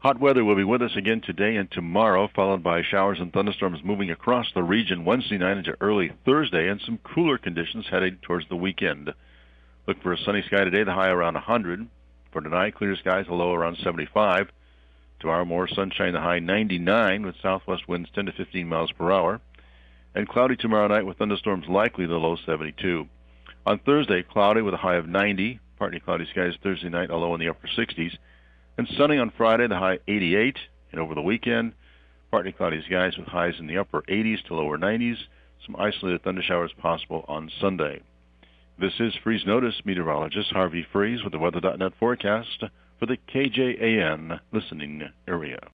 Hot weather will be with us again today and tomorrow, followed by showers and thunderstorms moving across the region Wednesday night into early Thursday, and some cooler conditions heading towards the weekend. Look for a sunny sky today, the high around 100. For tonight, clear skies, the low around 75. Tomorrow, more sunshine, the high 99, with southwest winds 10 to 15 miles per hour. And cloudy tomorrow night with thunderstorms likely, the low 72. On Thursday, cloudy with a high of 90. Partly cloudy skies Thursday night, a low in the upper 60s. And sunny on Friday, the high 88. And over the weekend, partly cloudy skies with highs in the upper 80s to lower 90s. Some isolated thundershowers possible on Sunday. This is Freeze Notice meteorologist Harvey Freeze with the Weather.net forecast for the KJAN listening area.